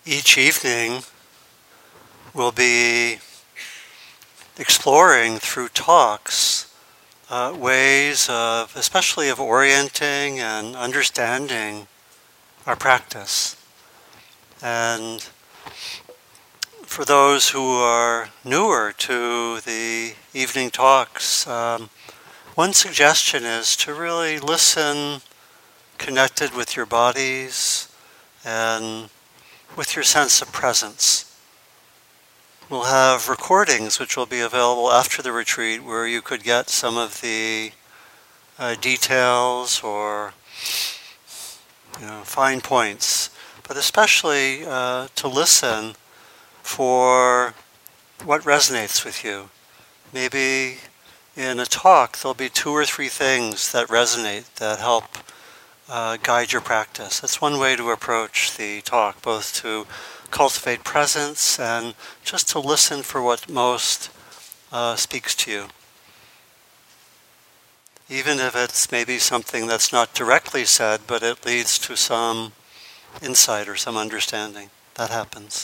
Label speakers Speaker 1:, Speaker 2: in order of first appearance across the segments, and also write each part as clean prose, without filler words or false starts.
Speaker 1: Each evening we'll be exploring through talks ways of, especially of orienting and understanding our practice. And for those who are newer to the evening talks, one suggestion is to really listen connected with your bodies and with your sense of presence. We'll have recordings which will be available after the retreat where you could get some of the details or fine points, but especially to listen for what resonates with you. Maybe in a talk there'll be 2 or 3 things that resonate, that help guide your practice. That's one way to approach the talk, both to cultivate presence and just to listen for what most speaks to you. Even if it's maybe something that's not directly said, but it leads to some insight or some understanding. That happens.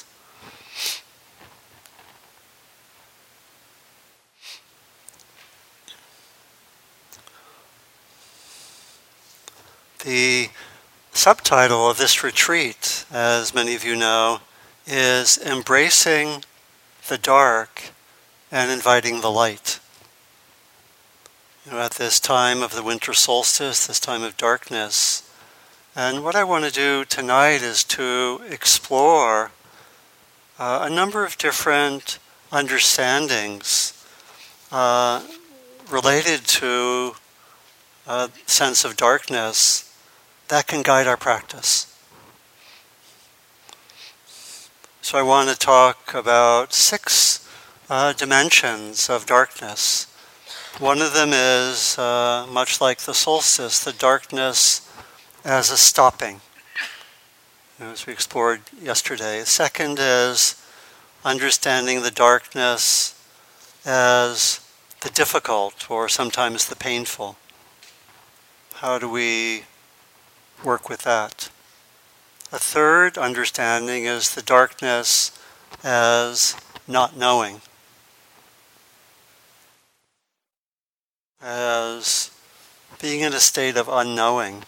Speaker 1: The subtitle of this retreat, as many of you know, is Embracing the Dark and Inviting the Light. At this time of the winter solstice, this time of darkness. And what I want to do tonight is to explore a number of different understandings related to a sense of darkness that can guide our practice. So I want to talk about 6 dimensions of darkness. One of them is, much like the solstice, the darkness as a stopping, as we explored yesterday. The second is understanding the darkness as the difficult or sometimes the painful. How do we work with that? A third understanding is the darkness as not knowing, as being in a state of unknowing.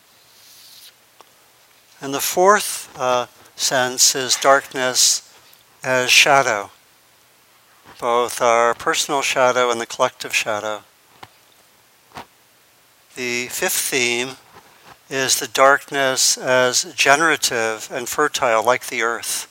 Speaker 1: And the fourth sense is darkness as shadow, both our personal shadow and the collective shadow. The fifth theme is the darkness as generative and fertile, like the earth.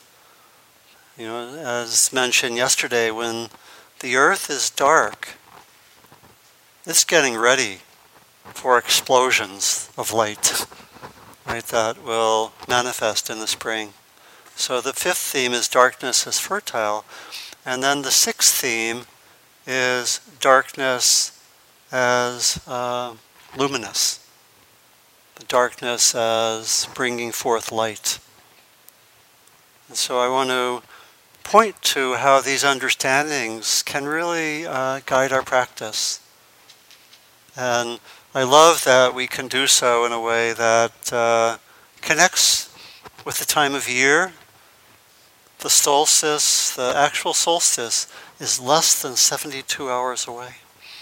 Speaker 1: As mentioned yesterday, when the earth is dark, it's getting ready for explosions of light, right, that will manifest in the spring. So the fifth theme is darkness as fertile, and then the sixth theme is darkness as luminous. The darkness as bringing forth light. And so I want to point to how these understandings can really guide our practice. And I love that we can do so in a way that connects with the time of year. The solstice, the actual solstice, is less than 72 hours away.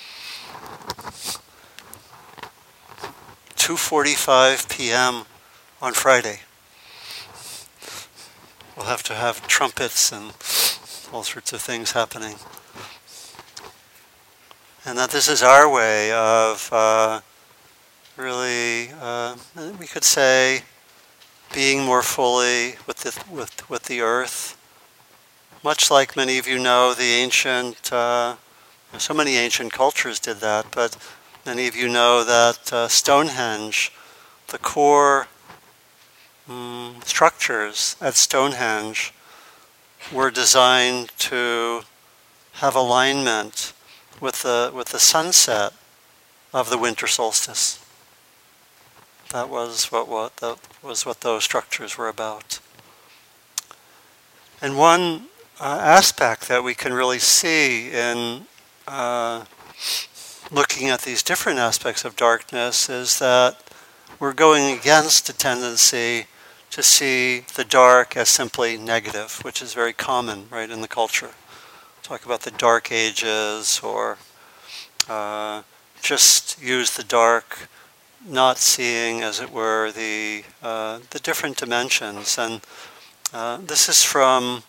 Speaker 1: 2:45 p.m. on Friday. We'll have to have trumpets and all sorts of things happening. And that this is our way of really, we could say, being more fully with the earth. Much like many of you know, the ancient, so many ancient cultures did that, but many of you know that Stonehenge, the core structures at Stonehenge were designed to have alignment with the sunset of the winter solstice. That was what those structures were about. And one aspect that we can really see in looking at these different aspects of darkness is that we're going against a tendency to see the dark as simply negative, which is very common, right, in the culture. Talk about the dark ages, or just use the dark, not seeing, as it were, the different dimensions. And this is from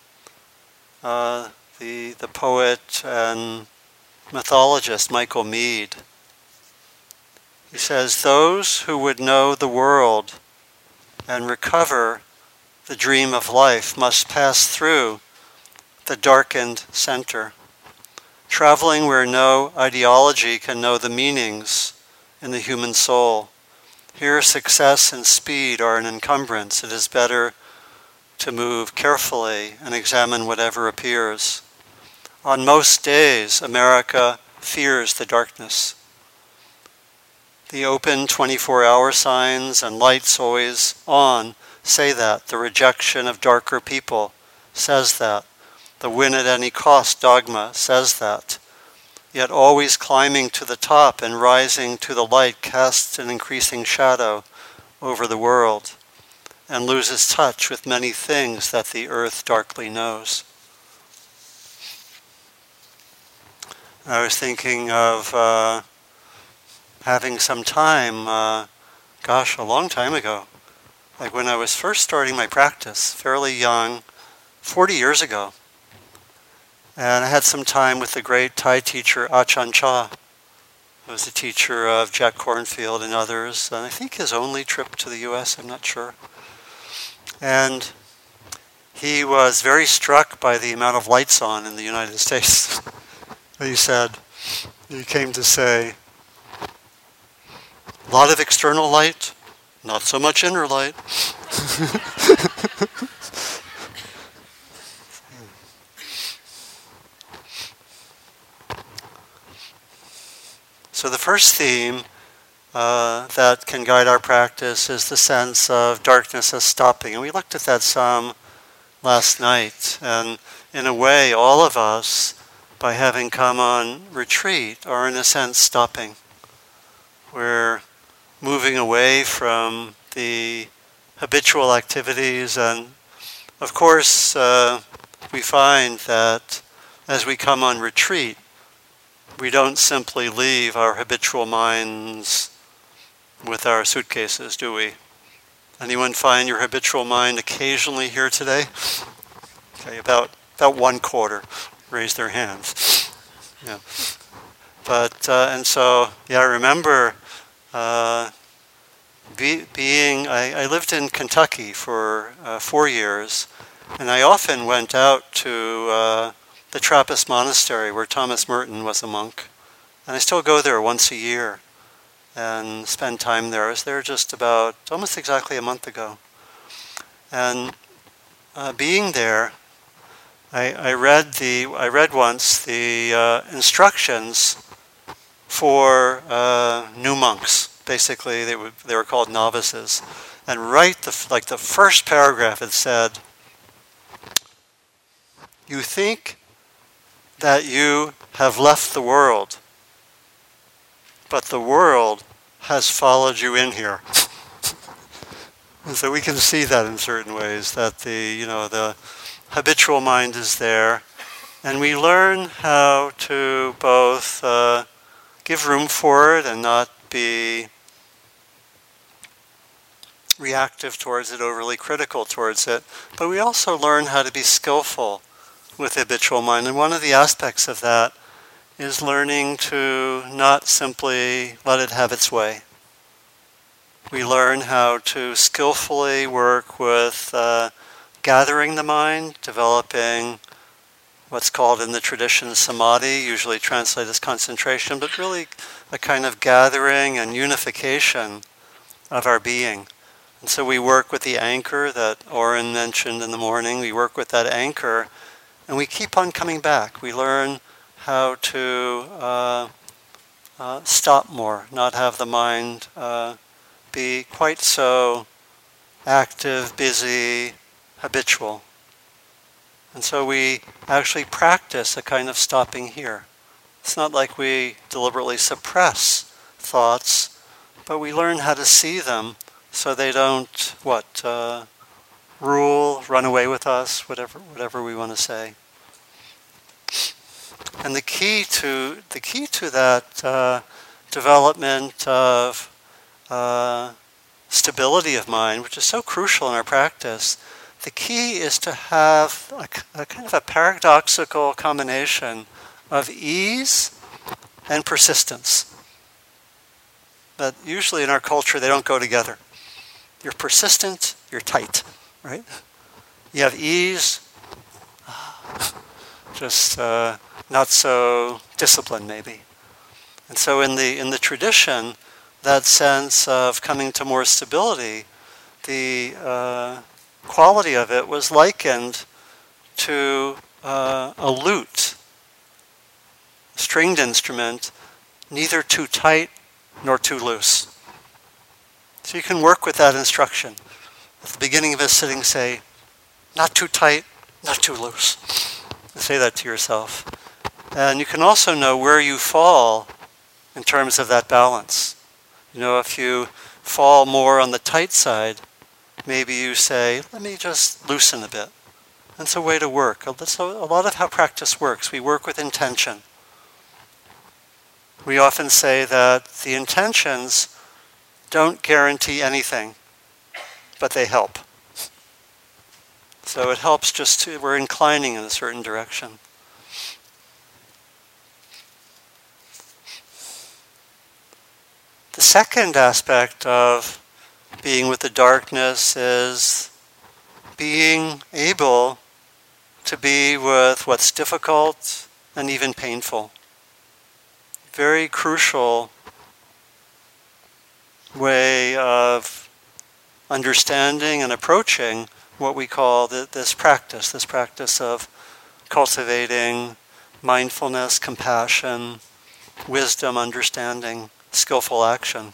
Speaker 1: the poet and mythologist Michael Meade. He says, "Those who would know the world and recover the dream of life must pass through the darkened center, traveling where no ideology can know the meanings in the human soul. Here success and speed are an encumbrance. It is better to move carefully and examine whatever appears. On most days, America fears the darkness. The open 24-hour signs and lights always on say that. The rejection of darker people says that. The win at any cost dogma says that. Yet always climbing to the top and rising to the light casts an increasing shadow over the world and loses touch with many things that the earth darkly knows." I was thinking of having some time, a long time ago, like when I was first starting my practice, fairly young, 40 years ago. And I had some time with the great Thai teacher Ajahn Chah, who was the teacher of Jack Kornfield and others, and I think his only trip to the US, I'm not sure. And he was very struck by the amount of lights on in the United States. He said, he came to say, a lot of external light, not so much inner light. So the first theme that can guide our practice is the sense of darkness as stopping. And we looked at that some last night. And in a way, all of us, by having come on retreat, are in a sense stopping. We're moving away from the habitual activities. And of course, we find that as we come on retreat, we don't simply leave our habitual minds with our suitcases, do we? Anyone find your habitual mind occasionally here today? Okay, about 1/4 raise their hands. Yeah. But, and so, I remember I lived in Kentucky for 4 years, and I often went out to the Trappist monastery where Thomas Merton was a monk. And I still go there once a year and spend time there. I was there just about almost exactly a month ago. And being there, I read once the instructions for new monks. Basically, they were called novices. And right the first paragraph, it said, "You think that you have left the world, but the world has followed you in here." And so we can see that in certain ways, that the habitual mind is there, and we learn how to both give room for it and not be reactive towards it, overly critical towards it, but we also learn how to be skillful with the habitual mind. And one of the aspects of that is learning to not simply let it have its way. We learn how to skillfully work with gathering the mind, developing what's called in the tradition samadhi, usually translated as concentration, but really a kind of gathering and unification of our being. And so we work with the anchor that Oren mentioned in the morning. We work with that anchor, and we keep on coming back. We learn how to stop more, not have the mind be quite so active, busy, habitual. And so we actually practice a kind of stopping here. It's not like we deliberately suppress thoughts, but we learn how to see them so they don't, rule, run away with us, whatever we want to say. And the key to that development of stability of mind, which is so crucial in our practice, the key is to have a kind of a paradoxical combination of ease and persistence. But usually in our culture, they don't go together. You're persistent, you're tight, right? You have ease, just not so disciplined maybe. And so in the tradition, that sense of coming to more stability, the quality of it was likened to a lute, a stringed instrument, neither too tight nor too loose. So you can work with that instruction. At the beginning of a sitting, say, not too tight, not too loose. Say that to yourself. And you can also know where you fall in terms of that balance. You know, if you fall more on the tight side, maybe you say, let me just loosen a bit. That's a way to work. That's a lot of how practice works. We work with intention. We often say that the intentions don't guarantee anything, but they help. So it helps we're inclining in a certain direction. The second aspect of being with the darkness is being able to be with what's difficult and even painful. Very crucial way of understanding and approaching what we call this practice of cultivating mindfulness, compassion, wisdom, understanding, skillful action.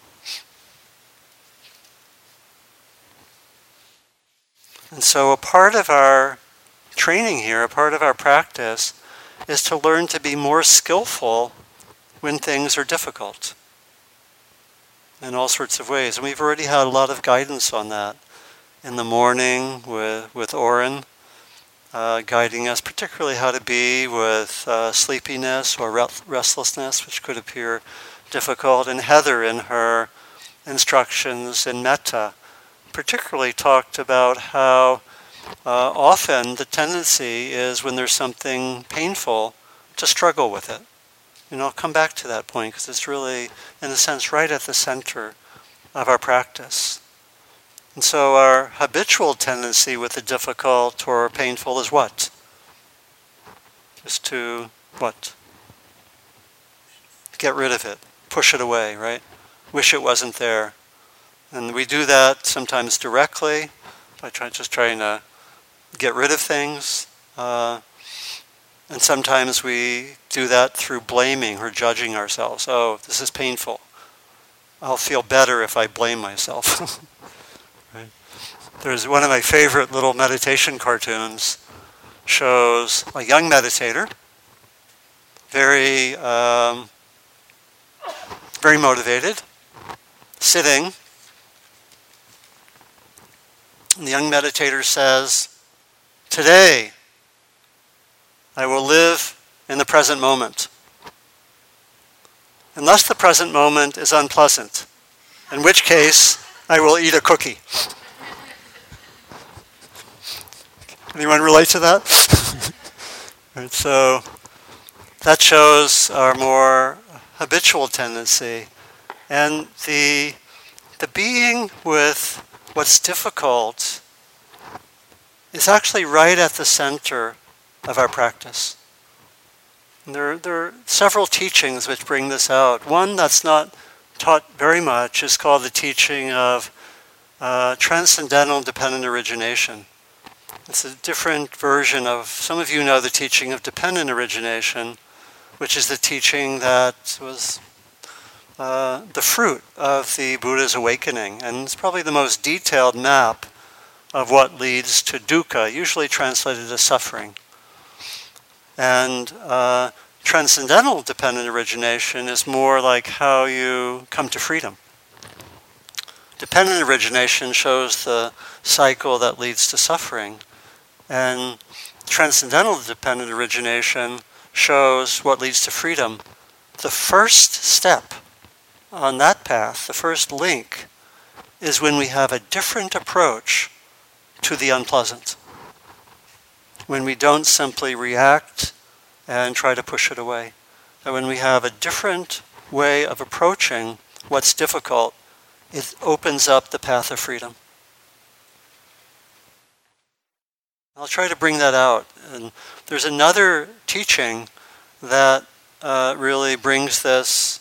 Speaker 1: And so a part of our training here, a part of our practice, is to learn to be more skillful when things are difficult in all sorts of ways. And we've already had a lot of guidance on that in the morning with Oren, guiding us particularly how to be with sleepiness or restlessness, which could appear difficult. And Heather, in her instructions in metta, particularly talked about how often the tendency is when there's something painful to struggle with it. And I'll come back to that point because it's really, in a sense, right at the center of our practice. And so our habitual tendency with the difficult or painful is what? Just to what? Get rid of it, push it away, right? Wish it wasn't there. And we do that sometimes directly by trying to get rid of things. And sometimes we do that through blaming or judging ourselves. Oh, this is painful. I'll feel better if I blame myself. Right? There's one of my favorite little meditation cartoons, shows a young meditator, very motivated, sitting. And the young meditator says, "Today, I will live in the present moment, unless the present moment is unpleasant, in which case I will eat a cookie." Anyone relate to that? Right, so that shows our more habitual tendency. And the being with what's difficult is actually right at the center of our practice. And there are several teachings which bring this out. One that's not taught very much is called the teaching of transcendental dependent origination. It's a different version of, some of you know the teaching of dependent origination, which is the teaching that was the fruit of the Buddha's awakening. And it's probably the most detailed map of what leads to dukkha, usually translated as suffering. And transcendental dependent origination is more like how you come to freedom. Dependent origination shows the cycle that leads to suffering. And transcendental dependent origination shows what leads to freedom. The first step on that path, the first link, is when we have a different approach to the unpleasant. When we don't simply react and try to push it away. And when we have a different way of approaching what's difficult, it opens up the path of freedom. I'll try to bring that out. And there's another teaching that really brings this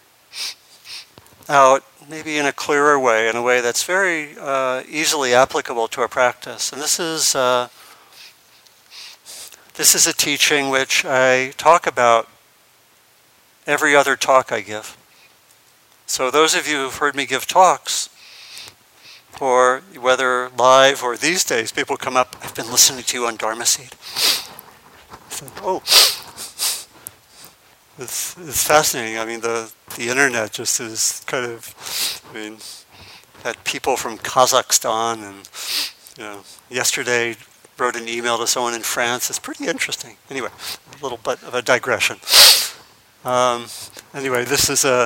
Speaker 1: out, maybe in a clearer way, in a way that's very easily applicable to our practice. And this is a teaching which I talk about every other talk I give. So those of you who've heard me give talks, or whether live or these days, people come up, I've been listening to you on Dharma Seed. So, oh, it's fascinating. I mean, the internet just is kind of, had people from Kazakhstan and, yesterday wrote an email to someone in France. It's pretty interesting. Anyway, a little bit of a digression. Anyway, this is a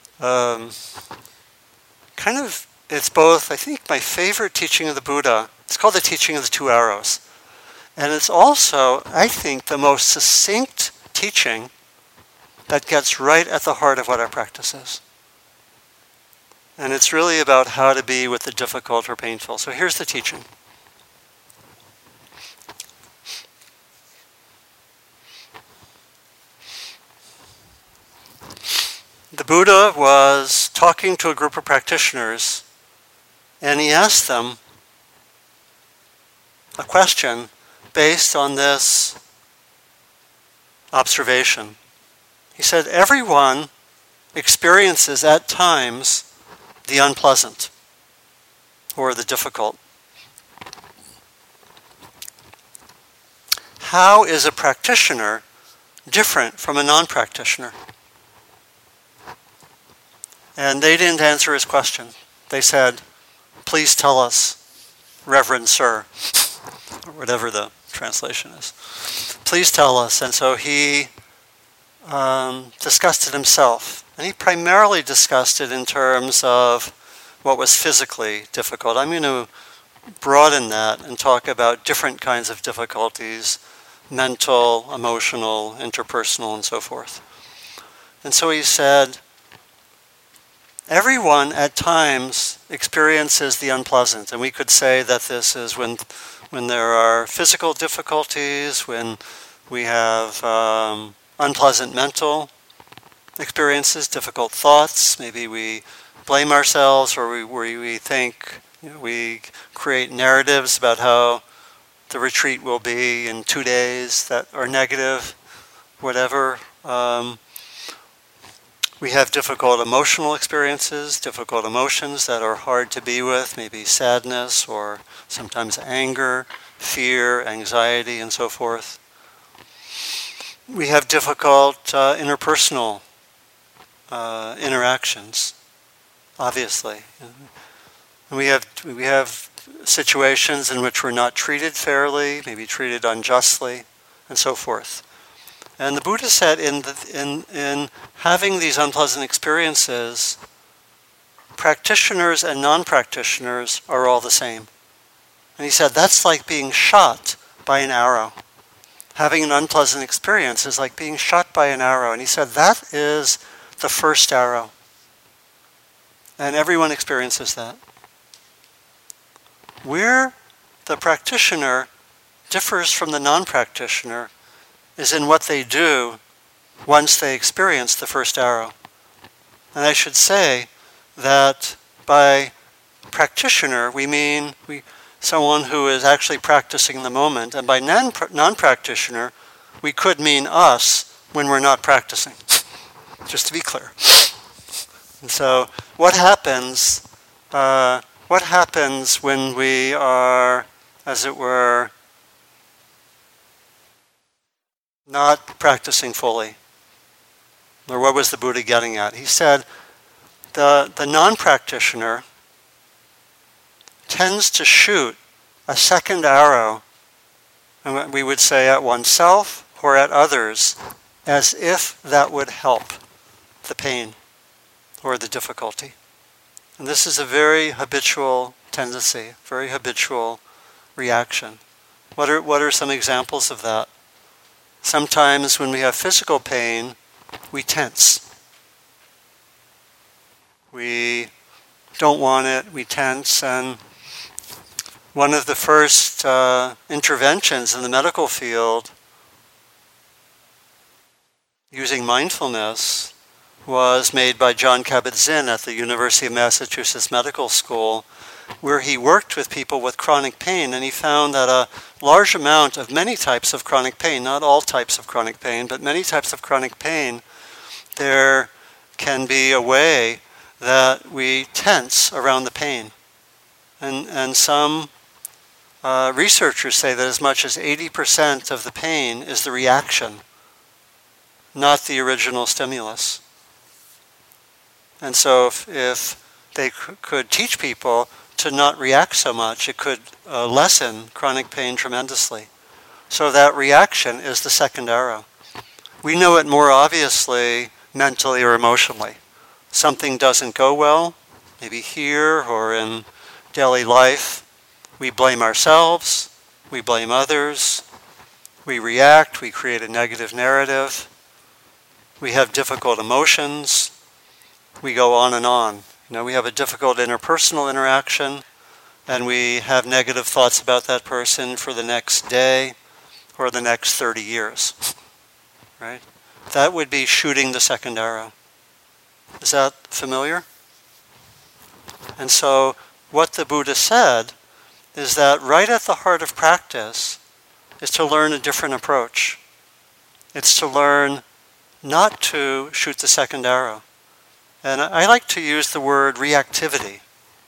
Speaker 1: kind of, it's both, I think, my favorite teaching of the Buddha. It's called the teaching of the two arrows. And it's also, I think, the most succinct teaching that gets right at the heart of what our practice is. And it's really about how to be with the difficult or painful. So here's the teaching. The Buddha was talking to a group of practitioners, and he asked them a question based on this observation. He said, everyone experiences at times the unpleasant or the difficult. How is a practitioner different from a non-practitioner? And they didn't answer his question. They said, please tell us, Reverend Sir, or whatever the translation is. Please tell us. And so he discussed it himself. And he primarily discussed it in terms of what was physically difficult. I'm going to broaden that and talk about different kinds of difficulties, mental, emotional, interpersonal, and so forth. And so he said, everyone at times experiences the unpleasant, and we could say that this is when there are physical difficulties, when we have unpleasant mental experiences, difficult thoughts, maybe we blame ourselves, or we think, we create narratives about how the retreat will be in 2 days that are negative, whatever. We have difficult emotional experiences, difficult emotions that are hard to be with, maybe sadness or sometimes anger, fear, anxiety, and so forth. We have difficult interpersonal interactions, obviously. And we have situations in which we're not treated fairly, maybe treated unjustly, and so forth. And the Buddha said in having these unpleasant experiences, practitioners and non-practitioners are all the same. And he said that's like being shot by an arrow. Having an unpleasant experience is like being shot by an arrow. And he said that is the first arrow. And everyone experiences that. Where the practitioner differs from the non-practitioner is in what they do once they experience the first arrow. And I should say that by practitioner, we mean someone who is actually practicing the moment. And by non-practitioner, we could mean us when we're not practicing, just to be clear. And so what happens when we are, as it were, not practicing fully? Or what was the Buddha getting at? He said the non-practitioner tends to shoot a second arrow, and we would say at oneself or at others, as if that would help the pain or the difficulty. And this is a very habitual tendency, very habitual reaction. What are some examples of that? Sometimes when we have physical pain, we tense. We don't want it, we tense, and one of the first interventions in the medical field using mindfulness was made by Jon Kabat-Zinn at the University of Massachusetts Medical School, where he worked with people with chronic pain, and he found that a large amount of many types of chronic pain, not all types of chronic pain, but many types of chronic pain, there can be a way that we tense around the pain. And some researchers say that as much as 80% of the pain is the reaction, not the original stimulus. And so if they could teach people to not react so much, it could lessen chronic pain tremendously. So that reaction is the second arrow. We know it more obviously mentally or emotionally. Something doesn't go well, maybe here or in daily life. We blame ourselves, we blame others, we react, we create a negative narrative, we have difficult emotions, we go on and on. We have a difficult interpersonal interaction, and we have negative thoughts about that person for the next day or the next 30 years. Right? That would be shooting the second arrow. Is that familiar? And so what the Buddha said is that right at the heart of practice is to learn a different approach. It's to learn not to shoot the second arrow. And I like to use the word reactivity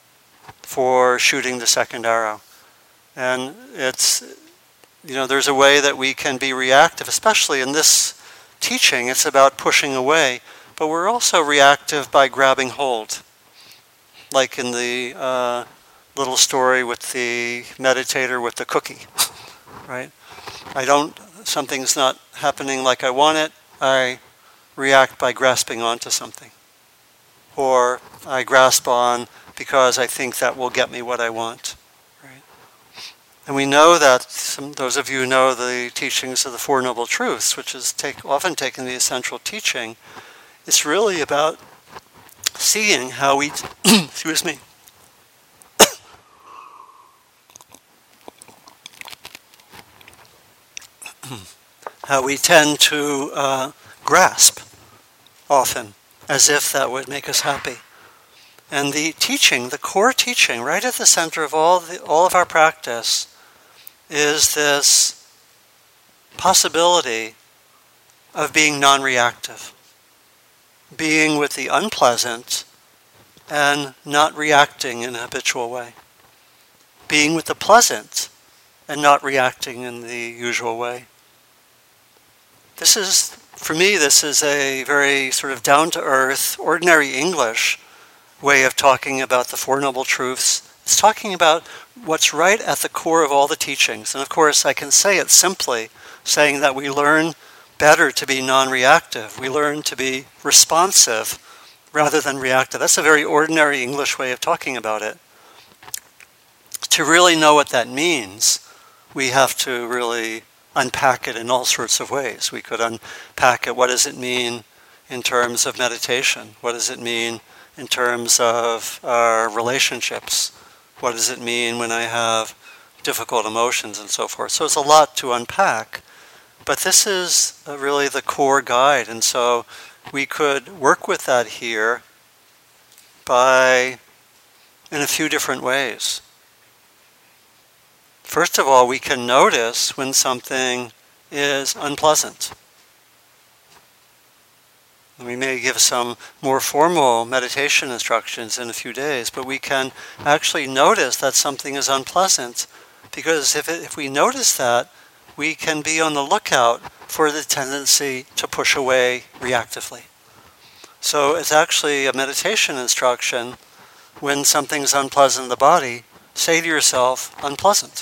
Speaker 1: for shooting the second arrow. And it's, there's a way that we can be reactive, especially in this teaching. It's about pushing away, but we're also reactive by grabbing hold. Like in the little story with the meditator with the cookie, right? Something's not happening like I want it, I react by grasping onto something. Or I grasp on because I think that will get me what I want. Right? And we know that, those of you who know the teachings of the Four Noble Truths, which is often taken the essential teaching, it's really about seeing how we, excuse me, how we tend to grasp often, as if that would make us happy. And the teaching, the core teaching, right at the center of all of our practice, is this possibility of being non-reactive, being with the unpleasant and not reacting in a habitual way, being with the pleasant and not reacting in the usual way. For me, this is a very sort of down-to-earth, ordinary English way of talking about the Four Noble Truths. It's talking about what's right at the core of all the teachings. And of course, I can say it simply, saying that we learn better to be non-reactive. We learn to be responsive rather than reactive. That's a very ordinary English way of talking about it. To really know what that means, we have to really unpack it in all sorts of ways. We could unpack it. What does it mean in terms of meditation? What does it mean in terms of our relationships? What does it mean when I have difficult emotions and so forth? So it's a lot to unpack, but this is really the core guide. And so we could work with that here in a few different ways. First of all, we can notice when something is unpleasant. And we may give some more formal meditation instructions in a few days, but we can actually notice that something is unpleasant, because if we notice that, we can be on the lookout for the tendency to push away reactively. So it's actually a meditation instruction when something's unpleasant in the body, say to yourself, unpleasant.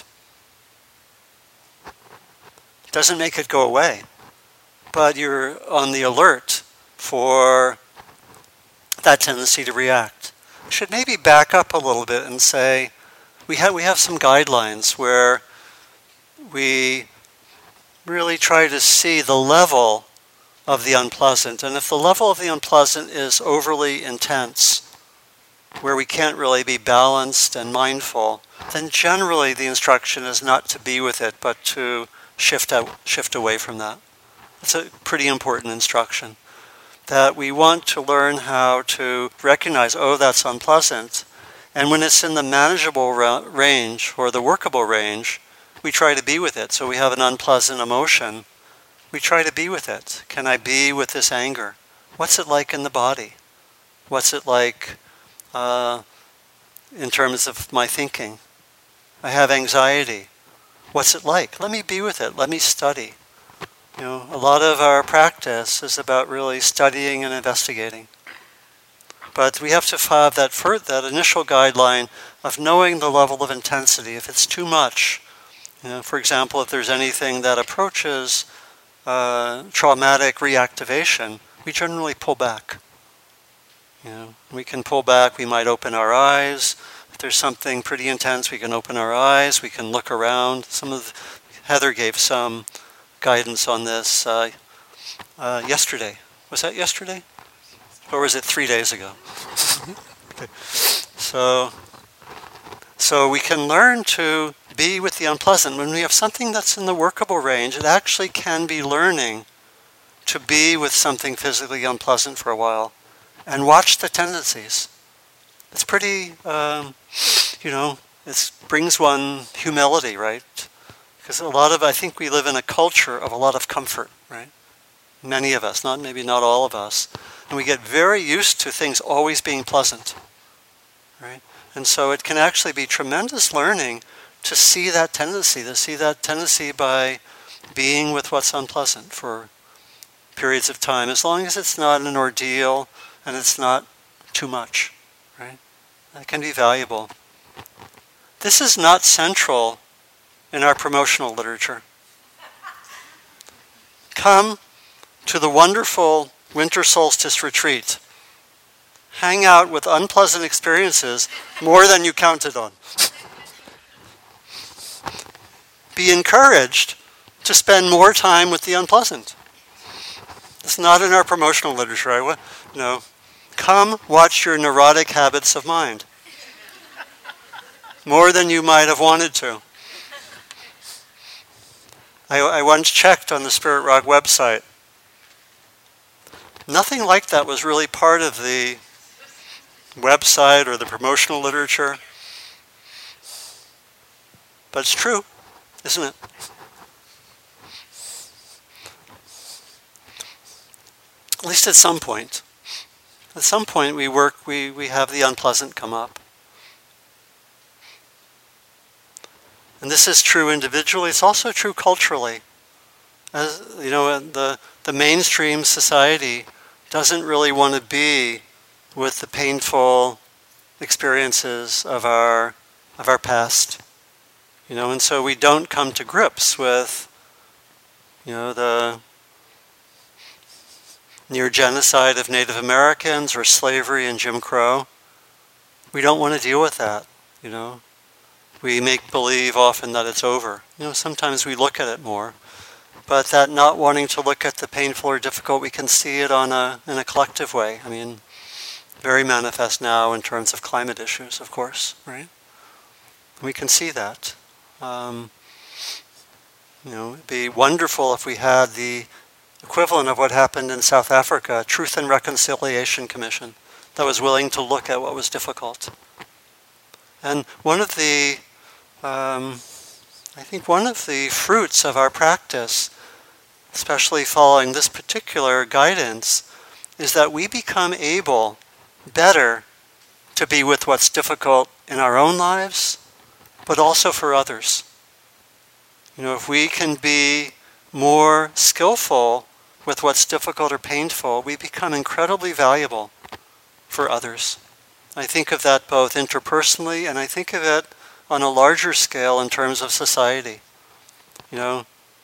Speaker 1: It doesn't make it go away, but you're on the alert for that tendency to react. We should maybe back up a little bit and say, we have some guidelines where we really try to see the level of the unpleasant. And if the level of the unpleasant is overly intense, where we can't really be balanced and mindful, then generally the instruction is not to be with it, but to shift away from that. It's a pretty important instruction. That we want to learn how to recognize, oh, that's unpleasant. And when it's in the manageable range or the workable range, we try to be with it. So we have an unpleasant emotion. We try to be with it. Can I be with this anger? What's it like in the body? What's it like in terms of my thinking? I have anxiety. What's it like? Let me be with it. Let me study. You know, a lot of our practice is about really studying and investigating. But we have to have that initial guideline of knowing the level of intensity. If it's too much, you know, for example, if there's anything that approaches traumatic reactivation, we generally pull back. You know, we can pull back, we might open our eyes. If there's something pretty intense, we can open our eyes, we can look around. Heather gave some guidance on this yesterday. Was that yesterday? Or was it 3 days ago? Okay. So we can learn to be with the unpleasant. When we have something that's in the workable range, it actually can be learning to be with something physically unpleasant for a while and watch the tendencies. It's pretty, it brings one humility, right? Because I think we live in a culture of a lot of comfort, right? Many of us, maybe not all of us. And we get very used to things always being pleasant, right? And so it can actually be tremendous learning to see that tendency by being with what's unpleasant for periods of time, as long as it's not an ordeal and it's not too much, right? That can be valuable. This is not central in our promotional literature. Come to the wonderful winter solstice retreat. Hang out with unpleasant experiences more than you counted on. Be encouraged to spend more time with the unpleasant. It's not in our promotional literature. No. Come watch your neurotic habits of mind. More than you might have wanted to. I once checked on the Spirit Rock website. Nothing like that was really part of the website or the promotional literature. But it's true, isn't it? At least at some point. At some point we have the unpleasant come up. And this is true individually, it's also true culturally. As you know, the mainstream society doesn't really want to be with the painful experiences of our past. You know, and so we don't come to grips with, the near genocide of Native Americans or slavery and Jim Crow. We don't want to deal with that, We make believe often that it's over. Sometimes we look at it more. But that not wanting to look at the painful or difficult, we can see it in a collective way. I mean, very manifest now in terms of climate issues, of course, right? We can see that. It'd be wonderful if we had the equivalent of what happened in South Africa, a Truth and Reconciliation Commission that was willing to look at what was difficult. And one of the fruits of our practice, especially following this particular guidance, is that we become able better to be with what's difficult in our own lives, but also for others. If we can be more skillful with what's difficult or painful, we become incredibly valuable for others. I think of that both interpersonally, and I think of it on a larger scale in terms of society. You know,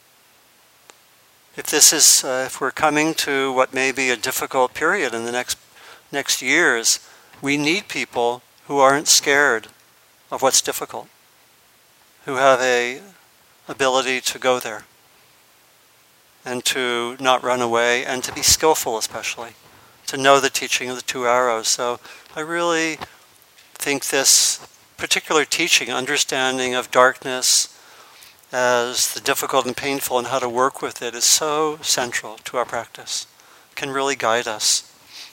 Speaker 1: if we're coming to what may be a difficult period in the next years, we need people who aren't scared of what's difficult, who have a ability to go there and to not run away and to be skillful, especially to know the teaching of the two arrows. So I really think this particular teaching, understanding of darkness as the difficult and painful and how to work with it, is so central to our practice. It can really guide us.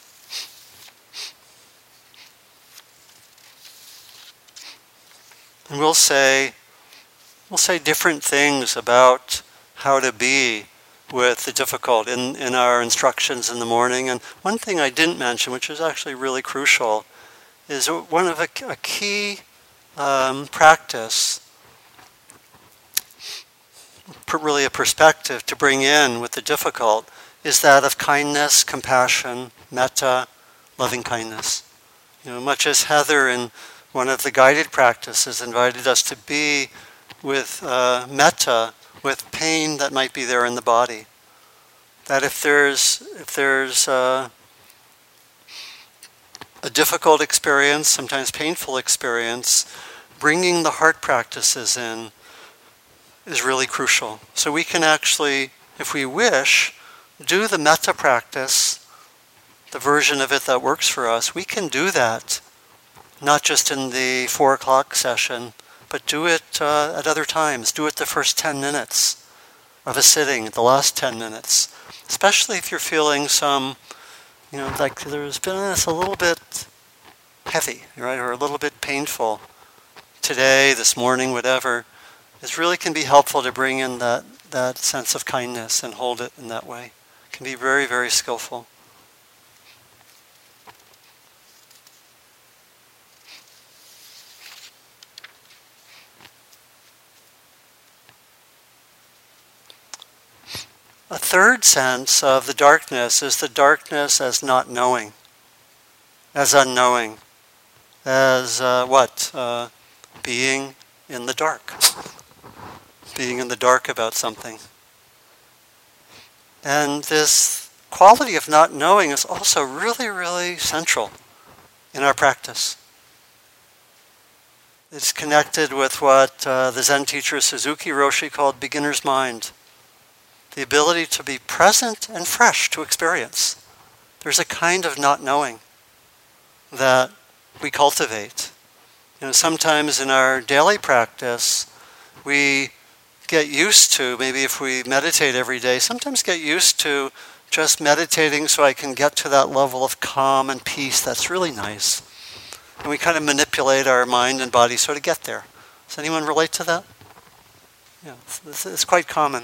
Speaker 1: And we'll say different things about how to be with the difficult in our instructions in the morning. And one thing I didn't mention, which is actually really crucial, is one of a key practice, really a perspective to bring in with the difficult, is that of kindness, compassion, metta, loving kindness. You know, much as Heather in one of the guided practices invited us to be with metta, with pain that might be there in the body. That if there's a difficult experience, sometimes painful experience, bringing the heart practices in is really crucial. So we can actually, if we wish, do the metta practice, the version of it that works for us. We can do that, not just in the 4 o'clock session, but do it at other times. Do it the first 10 minutes of a sitting, the last 10 minutes. Especially if you're feeling some, like there's been this a little bit heavy, right, or a little bit painful today, this morning, whatever. It really can be helpful to bring in that sense of kindness and hold it in that way. It can be very, very skillful. A third sense of the darkness is the darkness as not knowing, as unknowing, as being in the dark, being in the dark about something. And this quality of not knowing is also really, really central in our practice. It's connected with what the Zen teacher Suzuki Roshi called beginner's mind. The ability to be present and fresh to experience. There's a kind of not knowing that we cultivate. Sometimes in our daily practice, we get used to, maybe if we meditate every day, sometimes get used to just meditating so I can get to that level of calm and peace that's really nice. And we kind of manipulate our mind and body so to get there. Does anyone relate to that? Yeah, it's quite common.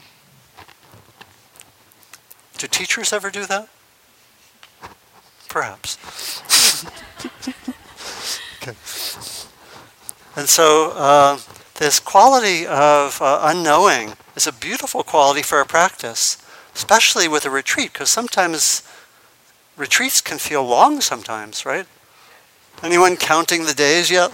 Speaker 1: Do teachers ever do that? Perhaps. Okay. And so this quality of unknowing is a beautiful quality for our practice, especially with a retreat, because sometimes retreats can feel long sometimes, right? Anyone counting the days yet?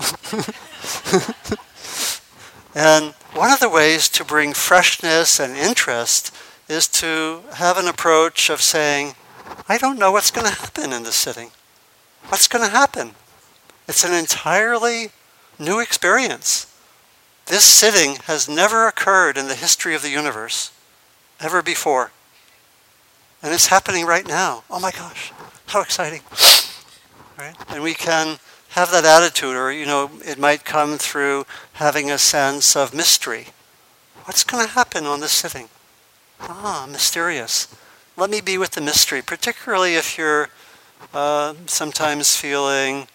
Speaker 1: And one of the ways to bring freshness and interest is to have an approach of saying, I don't know what's going to happen in this sitting. What's going to happen? It's an entirely new experience. This sitting has never occurred in the history of the universe, ever before. And it's happening right now. Oh my gosh, how exciting. Right? And we can have that attitude, or it might come through having a sense of mystery. What's going to happen on this sitting? Mysterious. Let me be with the mystery, particularly if you're sometimes feeling,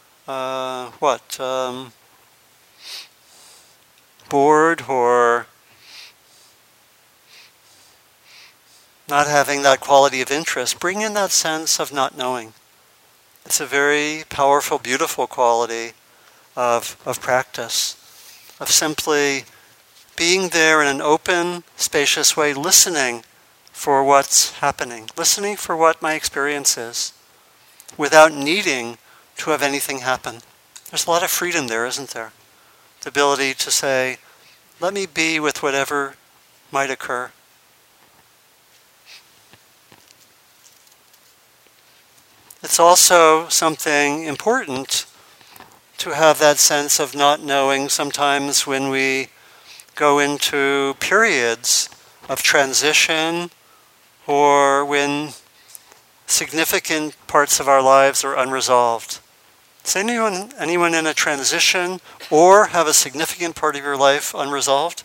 Speaker 1: bored or not having that quality of interest. Bring in that sense of not knowing. It's a very powerful, beautiful quality of practice, of simply being there in an open, spacious way, listening for what's happening, listening for what my experience is, without needing to have anything happen. There's a lot of freedom there, isn't there? the ability to say, let me be with whatever might occur. It's also something important to have that sense of not knowing sometimes when we go into periods of transition or when significant parts of our lives are unresolved. Is anyone in a transition or have a significant part of your life unresolved?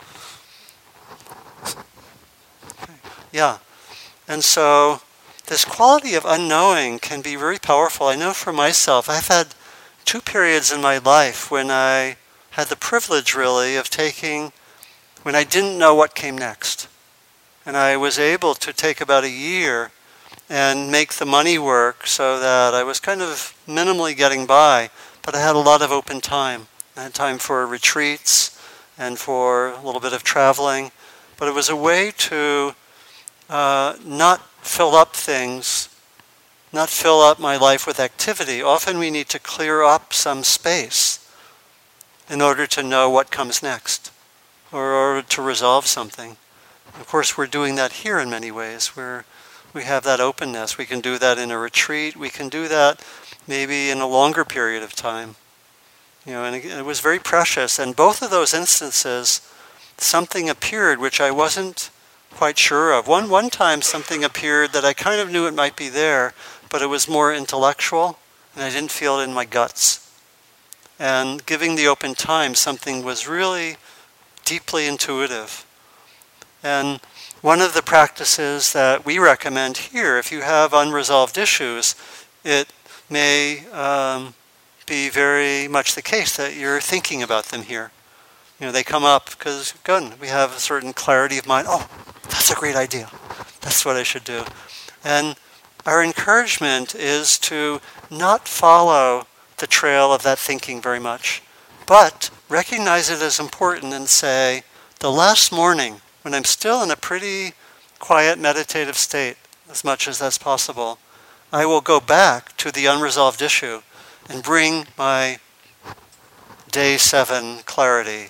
Speaker 1: Yeah. And so this quality of unknowing can be very powerful. I know for myself, I've had 2 periods in my life when I had the privilege really of taking, when I didn't know what came next. And I was able to take about a year and make the money work so that I was kind of minimally getting by, but I had a lot of open time. I had time for retreats and for a little bit of traveling, but it was a way to not fill up things, not fill up my life with activity. Often we need to clear up some space in order to know what comes next, or in order to resolve something. Of course, we're doing that here in many ways, where we have that openness. We can do that in a retreat. We can do that maybe in a longer period of time. And it was very precious. And both of those instances, something appeared which I wasn't quite sure of. One time something appeared that I kind of knew it might be there, but it was more intellectual, and I didn't feel it in my guts. And giving the open time, something was really deeply intuitive. And one of the practices that we recommend here, if you have unresolved issues, it may be very much the case that you're thinking about them here. They come up because, again, we have a certain clarity of mind. Oh, that's a great idea. That's what I should do. And our encouragement is to not follow the trail of that thinking very much, but recognize it as important and say, the last morning, when I'm still in a pretty quiet meditative state, as much as that's possible, I will go back to the unresolved issue and bring my day 7 clarity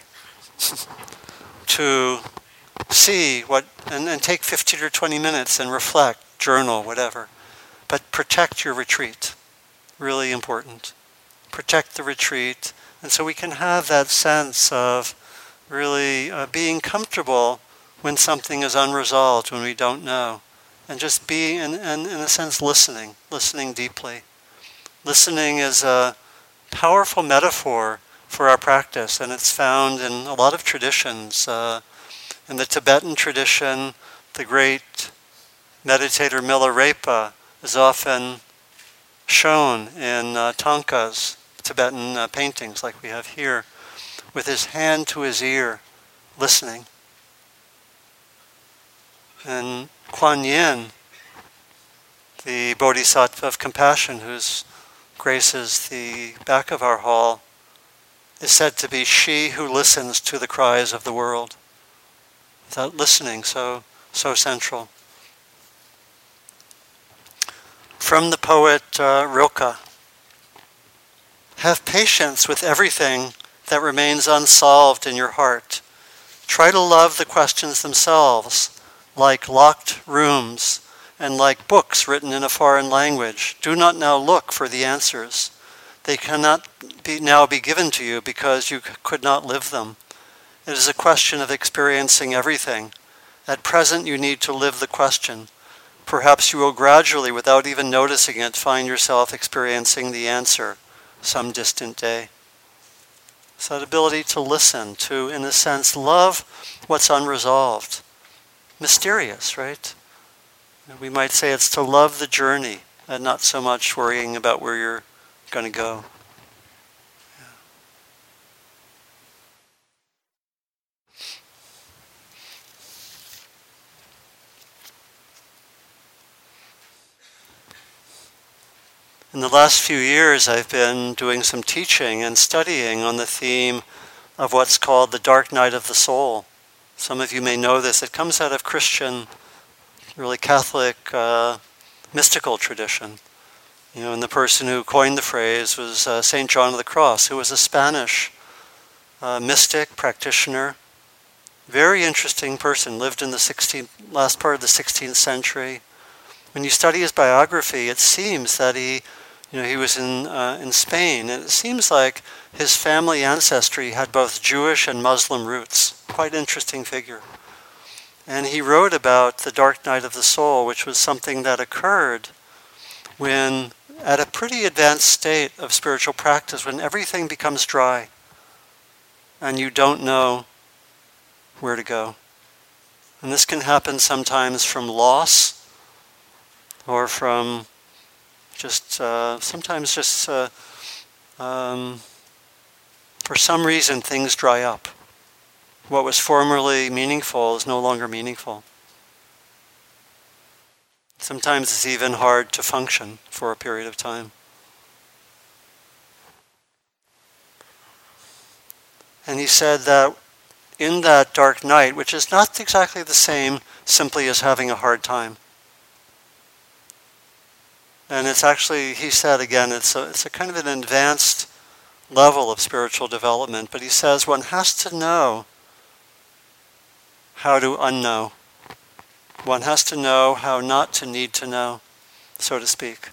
Speaker 1: to see what, and take 15 or 20 minutes and reflect, journal, whatever. But protect your retreat. Really important. Protect the retreat. And so we can have that sense of really being comfortable when something is unresolved, when we don't know. And just being, and in a sense, listening deeply. Listening is a powerful metaphor for our practice, and it's found in a lot of traditions. In the Tibetan tradition, the great meditator Milarepa is often shown in thangkas, Tibetan paintings like we have here, with his hand to his ear, listening. And Kuan Yin, the Bodhisattva of compassion, whose graces the back of our hall, is said to be she who listens to the cries of the world. That listening so central. From the poet Rilke, have patience with everything that remains unsolved in your heart. Try to love the questions themselves, like locked rooms and like books written in a foreign language. Do not now look for the answers. They cannot now be given to you because you could not live them. It is a question of experiencing everything. At present, you need to live the question. Perhaps you will gradually, without even noticing it, find yourself experiencing the answer some distant day. So that ability to listen, to, in a sense, love what's unresolved. Mysterious, right? We might say it's to love the journey and not so much worrying about where you're going to go. In the last few years, I've been doing some teaching and studying on the theme of what's called the dark night of the soul. Some of you may know this. It comes out of Christian, really Catholic, mystical tradition. And the person who coined the phrase was St. John of the Cross, who was a Spanish mystic, practitioner, very interesting person, lived in the last part of the 16th century. When you study his biography, it seems that he was in Spain, and it seems like his family ancestry had both Jewish and Muslim roots. Quite interesting figure. And he wrote about the dark night of the soul, which was something that occurred when, at a pretty advanced state of spiritual practice, when everything becomes dry and you don't know where to go. And this can happen sometimes from loss or from sometimes for some reason things dry up. What was formerly meaningful is no longer meaningful. Sometimes it's even hard to function for a period of time. And he said that in that dark night, which is not exactly the same simply as having a hard time. And it's actually, he said again, it's a kind of an advanced level of spiritual development, but he says one has to know how to unknow. One has to know how not to need to know, so to speak.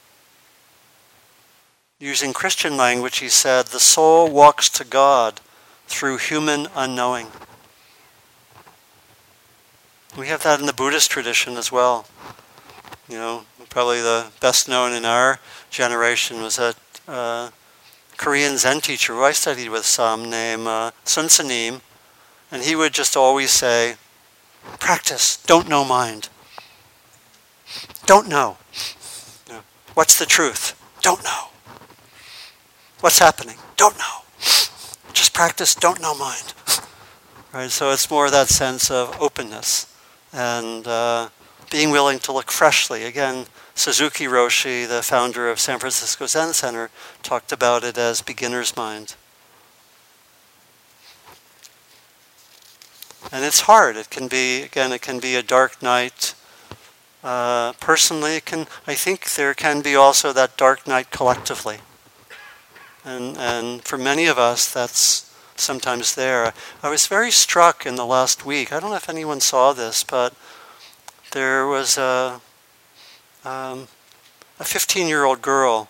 Speaker 1: Using Christian language, he said, the soul walks to God through human unknowing. We have that in the Buddhist tradition as well. You know, probably the best known in our generation was a Korean Zen teacher who I studied with some named Sun Sanim, and he would just always say, practice, don't know mind. Don't know. You know. What's the truth? Don't know. What's happening? Don't know. Just practice, don't know mind. Right? So it's more that sense of openness and being willing to look freshly. Again, Suzuki Roshi, the founder of San Francisco Zen Center, talked about it as beginner's mind. And it's hard. It can be a dark night. Personally, I think there can be also that dark night collectively. And for many of us, that's sometimes there. I was very struck in the last week. I don't know if anyone saw this, but there was a 15-year-old girl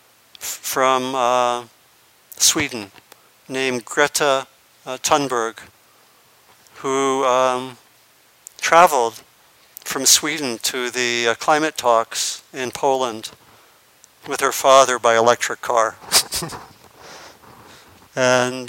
Speaker 1: from Sweden named Greta Thunberg, who traveled from Sweden to the climate talks in Poland with her father by electric car. And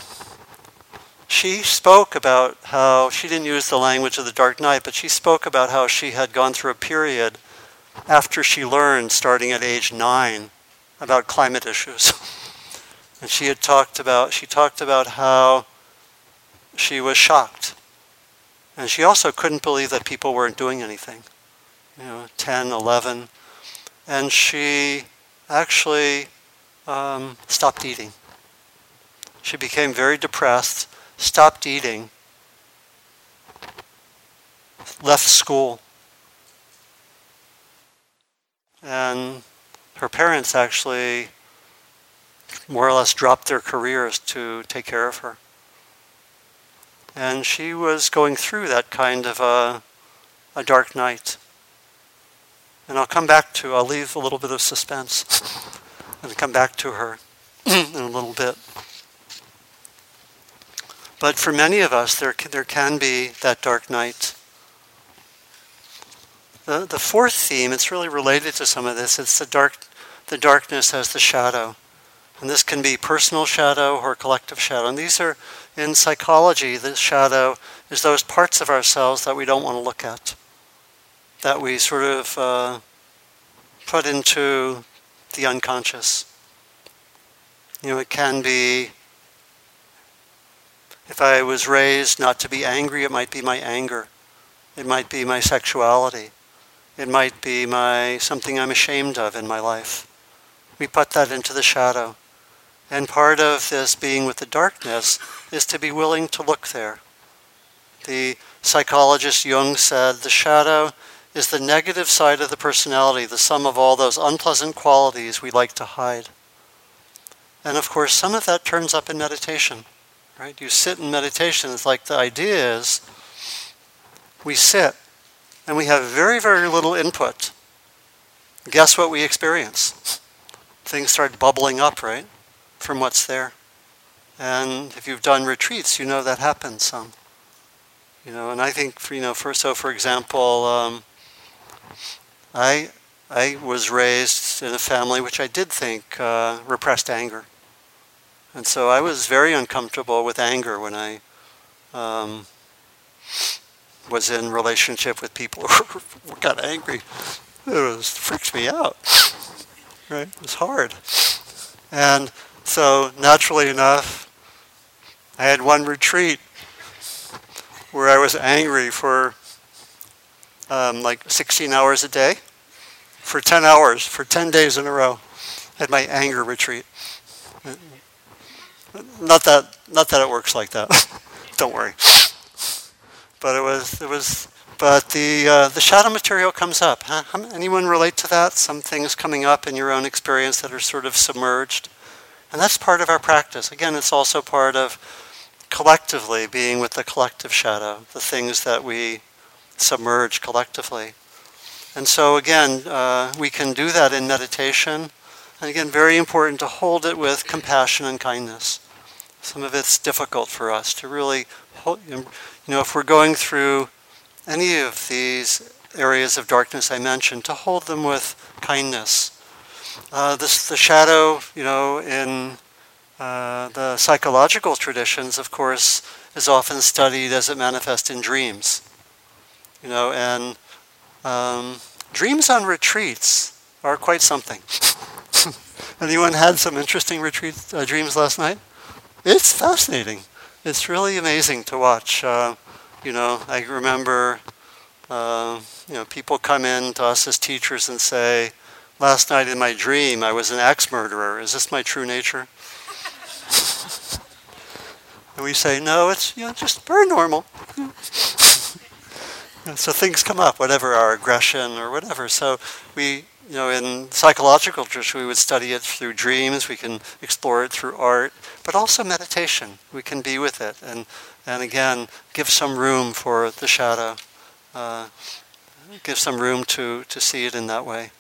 Speaker 1: she spoke about how, she didn't use the language of the dark night, but she spoke about how she had gone through a period after she learned, starting at age 9, about climate issues. And she talked about how she was shocked. And she also couldn't believe that people weren't doing anything. 10, 11. And she actually stopped eating. She became very depressed, stopped eating, left school. And her parents actually more or less dropped their careers to take care of her. And she was going through that kind of a dark night. And I'll leave a little bit of suspense and come back to her in a little bit. But for many of us, there can be that dark night. The fourth theme, it's really related to some of this, it's the darkness as the shadow. And this can be personal shadow or collective shadow. And these are, in psychology, the shadow is those parts of ourselves that we don't want to look at, that we sort of put into the unconscious. It can be, if I was raised not to be angry, it might be my anger. It might be my sexuality. It might be something I'm ashamed of in my life. We put that into the shadow. And part of this being with the darkness is to be willing to look there. The psychologist Jung said the shadow is the negative side of the personality, the sum of all those unpleasant qualities we like to hide. And of course, some of that turns up in meditation. right? You sit in meditation. It's like the idea is we sit and we have very, very little input. Guess what we experience? Things start bubbling up, right, from what's there. And if you've done retreats, you know that happens some. And I think, for example, I was raised in a family which I did think repressed anger. And so I was very uncomfortable with anger when I was in relationship with people who got angry. It freaked me out, right? It was hard. And so naturally enough, I had one retreat where I was angry for like 16 hours a day, for 10 hours, for 10 days in a row. I had my anger retreat. Not that it works like that. Don't worry. But but the shadow material comes up. Huh? Anyone relate to that? Some things coming up in your own experience that are sort of submerged. And that's part of our practice. Again, it's also part of collectively being with the collective shadow, the things that we submerge collectively. And so again, we can do that in meditation. And again, very important to hold it with compassion and kindness. Some of it's difficult for us to really hold, if we're going through any of these areas of darkness I mentioned, to hold them with kindness. The shadow, in the psychological traditions, of course, is often studied as it manifests in dreams. And dreams on retreats are quite something. Anyone had some interesting dreams last night? It's fascinating. It's really amazing to watch. I remember, people come in to us as teachers and say, "Last night in my dream, I was an axe murderer. Is this my true nature?" And we say, "No, it's just very normal." So things come up, whatever our aggression or whatever. So we, in psychological tradition, we would study it through dreams. We can explore it through art, but also meditation. We can be with it, and again, give some room for the shadow. Give some room to see it in that way.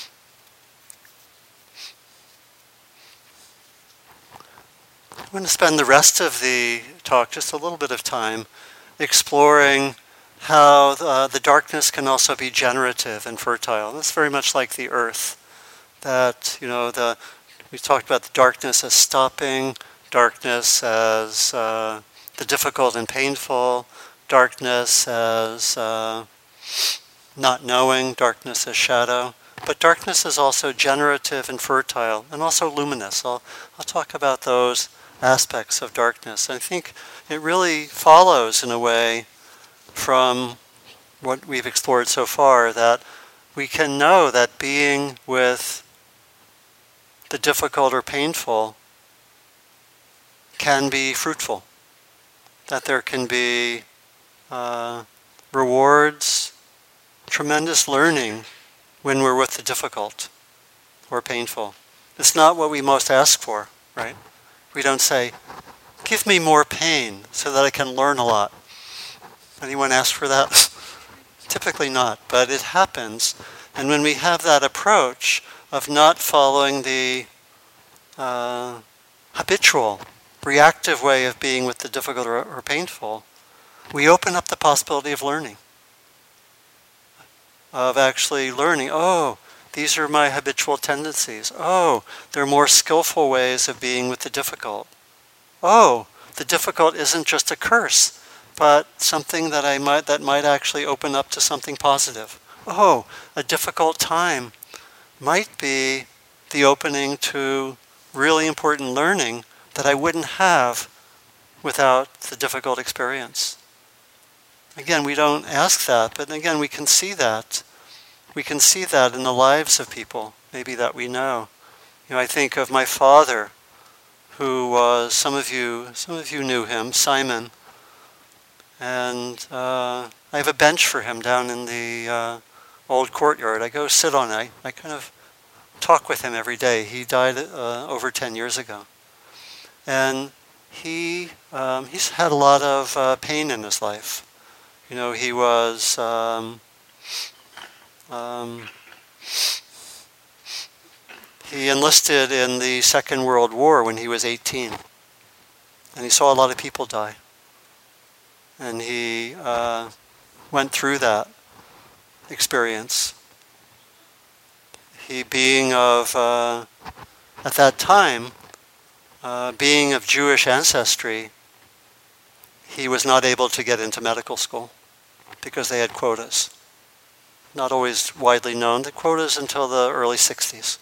Speaker 1: I'm going to spend the rest of the talk, just a little bit of time, exploring how the darkness can also be generative and fertile. That's very much like the earth. That, we talked about the darkness as stopping, darkness as the difficult and painful, darkness as not knowing, darkness as shadow. But darkness is also generative and fertile, and also luminous. I'll talk about those aspects of darkness. I think it really follows in a way from what we've explored so far, that we can know that being with the difficult or painful can be fruitful, that there can be rewards, tremendous learning when we're with the difficult or painful. It's not what we most ask for, right? We don't say, "Give me more pain so that I can learn a lot." Anyone ask for that? Typically not, but it happens. And when we have that approach of not following the habitual, reactive way of being with the difficult or painful, we open up the possibility of learning. Of actually learning, these are my habitual tendencies. There are more skillful ways of being with the difficult. The difficult isn't just a curse, but something that might actually open up to something positive. A difficult time might be the opening to really important learning that I wouldn't have without the difficult experience. Again, we don't ask that, but again, we can see that. We can see that in the lives of people, maybe that we know. I think of my father, who was, some of you knew him, Simon. And I have a bench for him down in the old courtyard. I go sit on it. I kind of talk with him every day. He died over 10 years ago. And he's had a lot of pain in his life. He was he enlisted in the Second World War when he was 18, and he saw a lot of people die. And he went through that experience. He being of, at that time, being of Jewish ancestry, he was not able to get into medical school because they had quotas. Not always widely known, the quotas until the early 60s.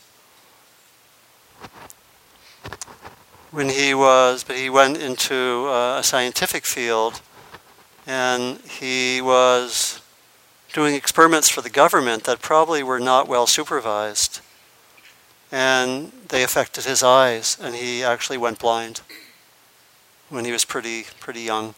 Speaker 1: But he went into a scientific field, and he was doing experiments for the government that probably were not well supervised. And they affected his eyes, and he actually went blind when he was pretty young.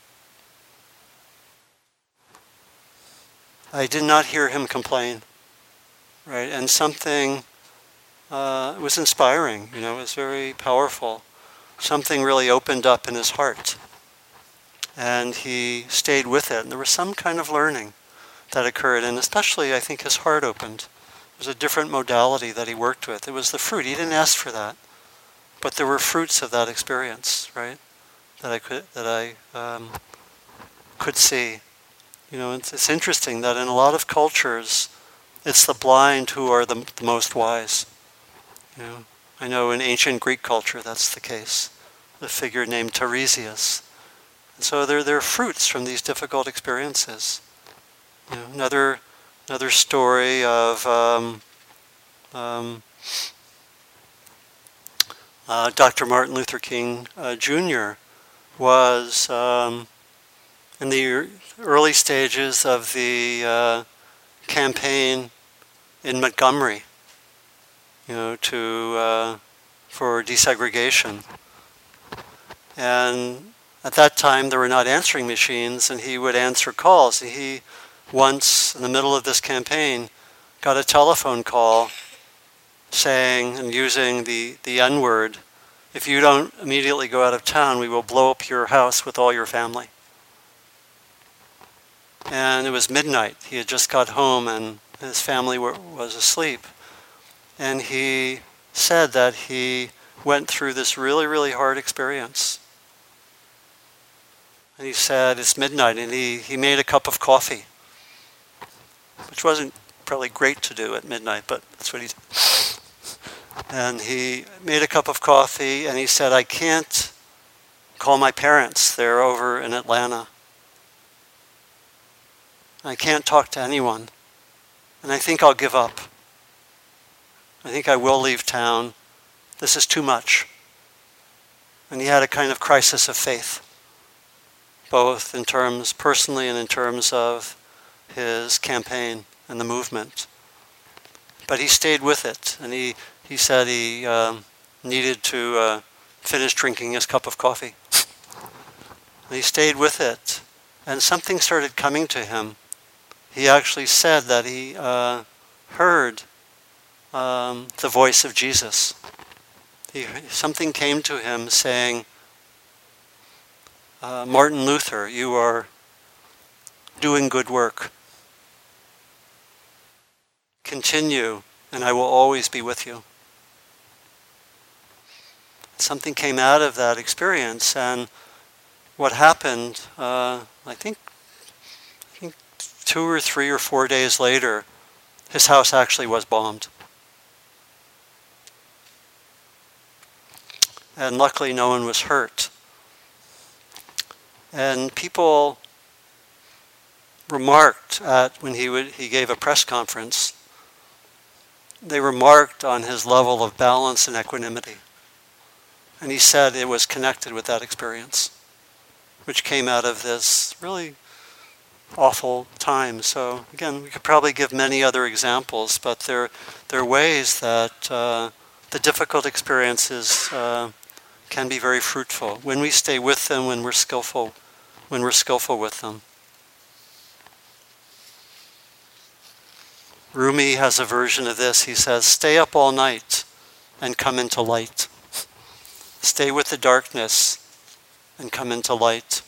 Speaker 1: I did not hear him complain, right? And something, it was inspiring, it was very powerful. Something really opened up in his heart. And he stayed with it. And there was some kind of learning that occurred, and especially I think his heart opened. It was a different modality that he worked with. It was the fruit. He didn't ask for that, but there were fruits of that experience, right? That I could see. It's interesting that in a lot of cultures, it's the blind who are the most wise. I know in ancient Greek culture that's the case. The figure named Tiresias. And so there are fruits from these difficult experiences. Another story of Dr. Martin Luther King Jr. was in the early stages of the campaign in Montgomery, for desegregation. And at that time, there were not answering machines, and he would answer calls. He once, in the middle of this campaign, got a telephone call saying, and using the N-word, "If you don't immediately go out of town, we will blow up your house with all your family." And it was midnight. He had just got home, and his family was asleep. And he said that he went through this really, really hard experience. And he said, it's midnight, and he made a cup of coffee, which wasn't probably great to do at midnight, but that's what he did. And he made a cup of coffee, and he said, I can't call my parents. They're over in Atlanta. I can't talk to anyone. And I think I'll give up. I think I will leave town. This is too much. And he had a kind of crisis of faith, both in terms personally and in terms of his campaign and the movement. But he stayed with it, and he said he needed to finish drinking his cup of coffee. And he stayed with it, and something started coming to him. He actually said that he heard the voice of Jesus. Something came to him saying, Martin Luther, you are doing good work. Continue, and I will always be with you. Something came out of that experience, and what happened, I think 2 or 3 or 4 days later, his house actually was bombed. And luckily no one was hurt. And people remarked when he gave a press conference, they remarked on his level of balance and equanimity. And he said it was connected with that experience, which came out of this really awful time. So again, we could probably give many other examples, but there are ways that the difficult experiences can be very fruitful when we stay with them, when we're skillful with them. Rumi has a version of this. He says, stay up all night and come into light. Stay with the darkness and come into light.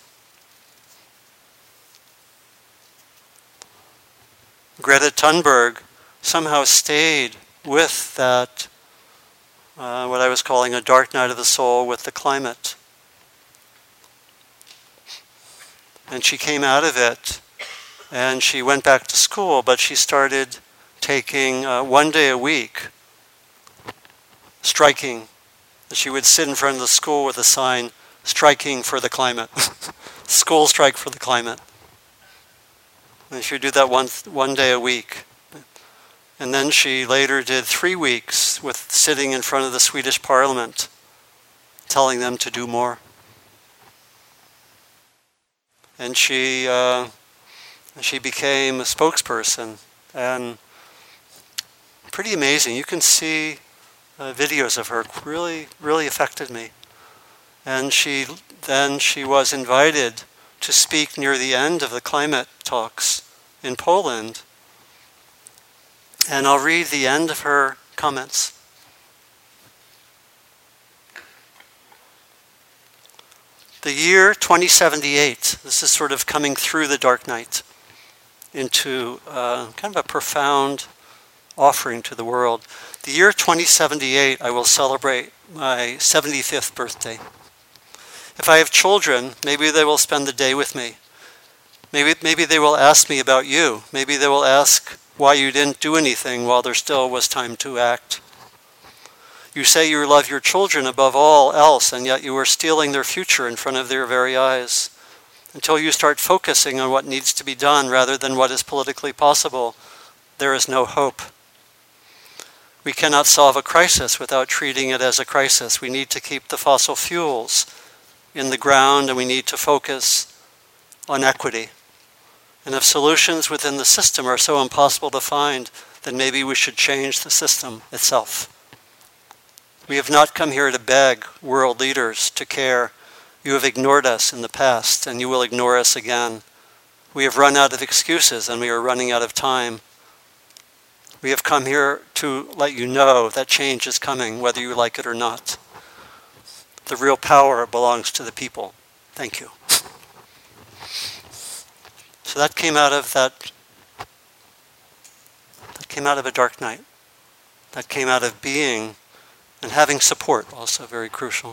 Speaker 1: Greta Thunberg somehow stayed with that, what I was calling a dark night of the soul with the climate. And she came out of it, and she went back to school, but she started taking 1 day a week, striking. She would sit in front of the school with a sign, striking for the climate. School strike for the climate. And she would do that one day a week. And then she later did 3 weeks with sitting in front of the Swedish Parliament, telling them to do more. And she became a spokesperson, and pretty amazing. You can see videos of her. Really, really affected me. And she was invited to speak near the end of the climate talks in Poland. And I'll read the end of her comments. The year 2078, this is sort of coming through the dark night into kind of a profound offering to the world. The year 2078, I will celebrate my 75th birthday. If I have children, maybe they will spend the day with me. Maybe they will ask me about you. Maybe they will ask why you didn't do anything while there still was time to act. You say you love your children above all else, and yet you are stealing their future in front of their very eyes. Until you start focusing on what needs to be done rather than what is politically possible, there is no hope. We cannot solve a crisis without treating it as a crisis. We need to keep the fossil fuels in the ground, and we need to focus on equity. And if solutions within the system are so impossible to find, then maybe we should change the system itself. We have not come here to beg world leaders to care. You have ignored us in the past, and you will ignore us again. We have run out of excuses, and we are running out of time. We have come here to let you know that change is coming, whether you like it or not. The real power belongs to the people. Thank you. So that came out of a dark night. That came out of being and having support, also very crucial.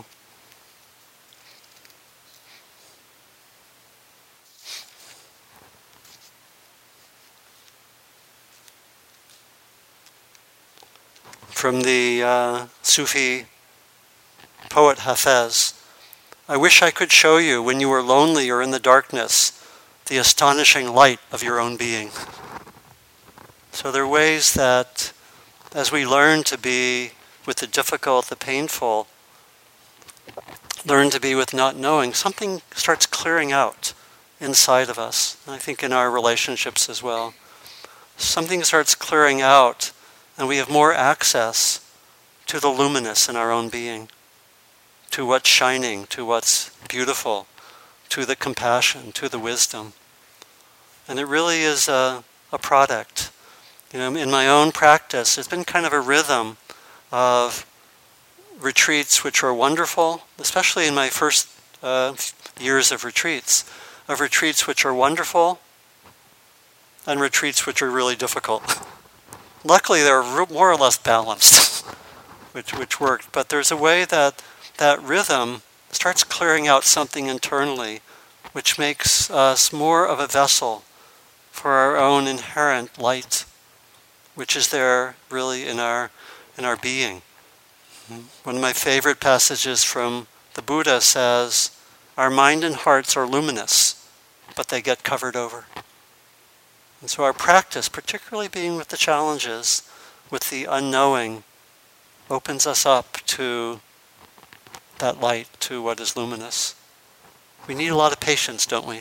Speaker 1: From the Sufi poet Hafez, I wish I could show you when you are lonely or in the darkness the astonishing light of your own being. So there are ways that as we learn to be with the difficult, the painful, learn to be with not knowing, something starts clearing out inside of us. And I think in our relationships as well. Something starts clearing out, and we have more access to the luminous in our own being, to what's shining, to what's beautiful, to the compassion, to the wisdom. And it really is a product. You know, in my own practice, it's been kind of a rhythm of retreats which are wonderful, especially in my first years of retreats which are wonderful, and retreats which are really difficult. Luckily, they're more or less balanced, which worked. But there's a way that rhythm starts clearing out something internally, which makes us more of a vessel for our own inherent light, which is there really in our being. One of my favorite passages from the Buddha says, our mind and hearts are luminous, but they get covered over. And so our practice, particularly being with the challenges, with the unknowing, opens us up to that light, to what is luminous. We need a lot of patience, don't we?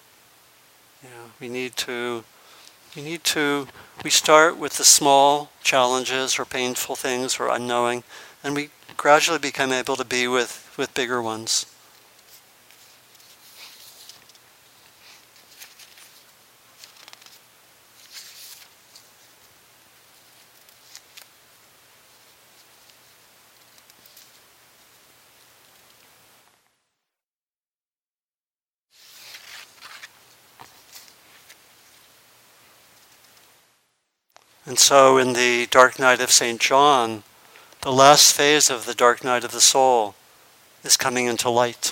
Speaker 1: We start with the small challenges or painful things or unknowing, and we gradually become able to be with bigger ones. And so in the Dark Night of St. John, the last phase of the dark night of the soul is coming into light.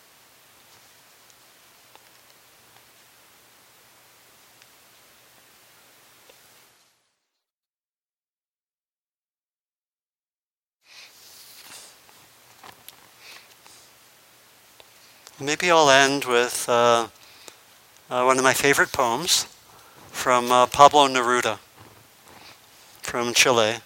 Speaker 1: Maybe I'll end with one of my favorite poems from Pablo Neruda from Chile,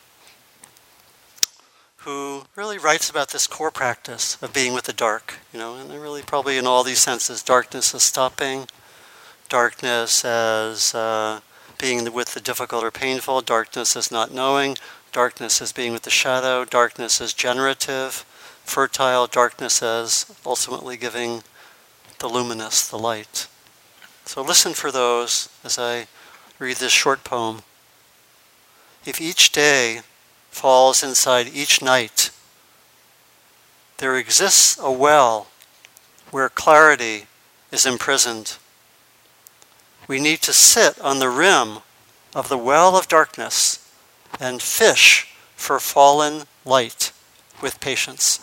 Speaker 1: who really writes about this core practice of being with the dark, and really probably in all these senses, darkness as stopping, darkness as being with the difficult or painful, darkness as not knowing, darkness as being with the shadow, darkness as generative, fertile, darkness as ultimately giving the luminous, the light. So listen for those as I read this short poem. If each day falls inside each night, there exists a well where clarity is imprisoned. We need to sit on the rim of the well of darkness and fish for fallen light with patience.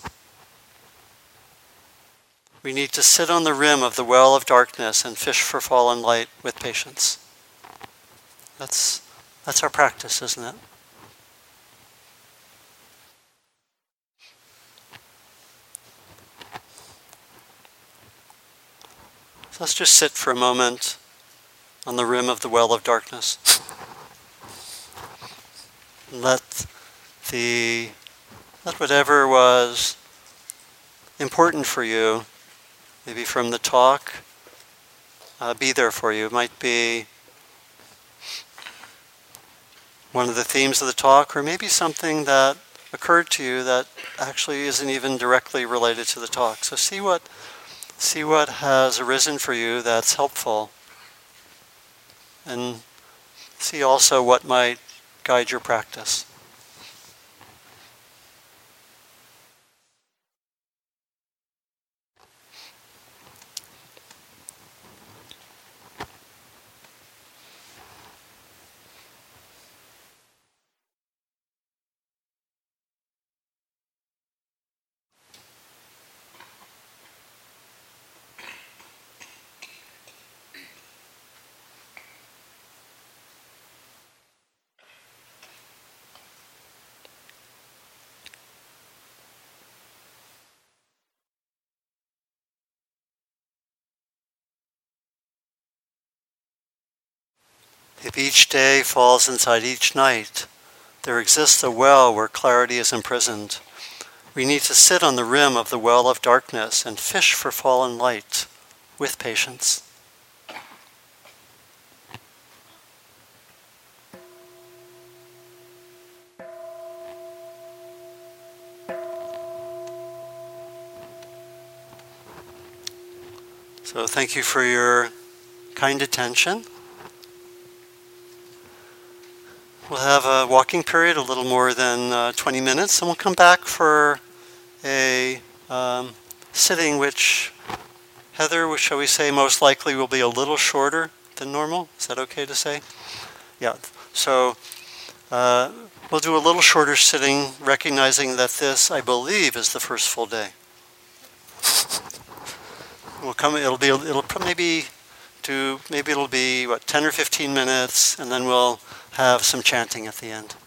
Speaker 1: We need to sit on the rim of the well of darkness and fish for fallen light with patience. That's our practice, isn't it? So let's just sit for a moment on the rim of the well of darkness. Let whatever was important for you, maybe from the talk, be there for you. It might be one of the themes of the talk, or maybe something that occurred to you that actually isn't even directly related to the talk. So see what has arisen for you that's helpful, and see also what might guide your practice. If each day falls inside each night, there exists a well where clarity is imprisoned. We need to sit on the rim of the well of darkness and fish for fallen light with patience. So thank you for your kind attention. We'll have a walking period, a little more than 20 minutes, and we'll come back for a sitting which, Heather, shall we say, most likely will be a little shorter than normal. Is that okay to say? Yeah. So we'll do a little shorter sitting, recognizing that this, I believe, is the first full day. Maybe it'll be 10 or 15 minutes, and then we'll have some chanting at the end.